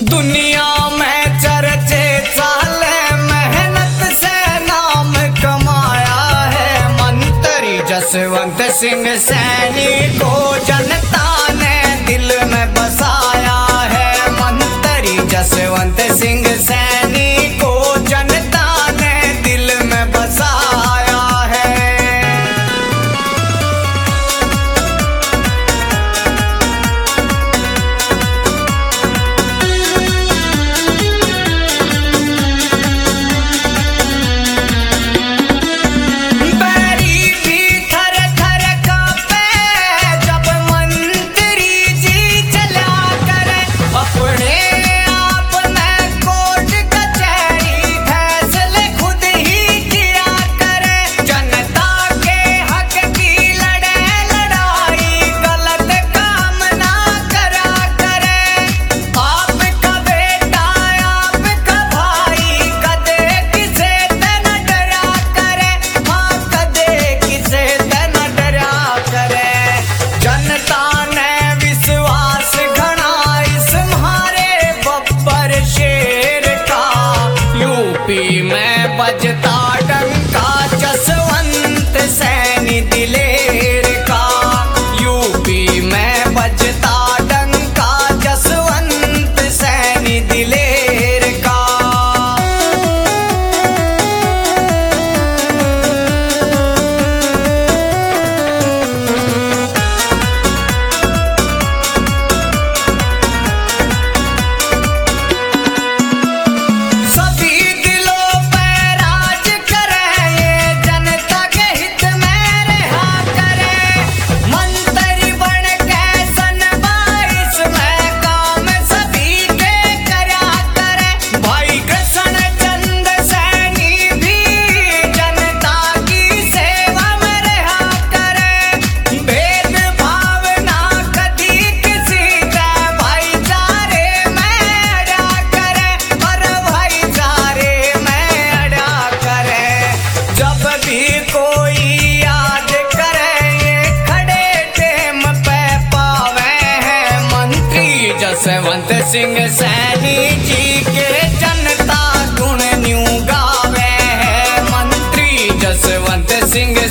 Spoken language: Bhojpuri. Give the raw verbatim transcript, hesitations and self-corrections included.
दुनिया में चर्चे चाले, मेहनत से नाम कमाया है। मंत्री जसवंत सिंह सैनी को जनता ने दिल में बसाया है। मंत्री जसवंत सिंह सैनी को जनता ने दिल में बसाया है। में बजता डंका जसवंत सैनी दिलेर का। यूपी में बजता डंका जसवंत सैनी दिलेर का। जसवंत सिंह सैनी जी के जनता गुण न्यू गावे है। मंत्री जसवंत सिंह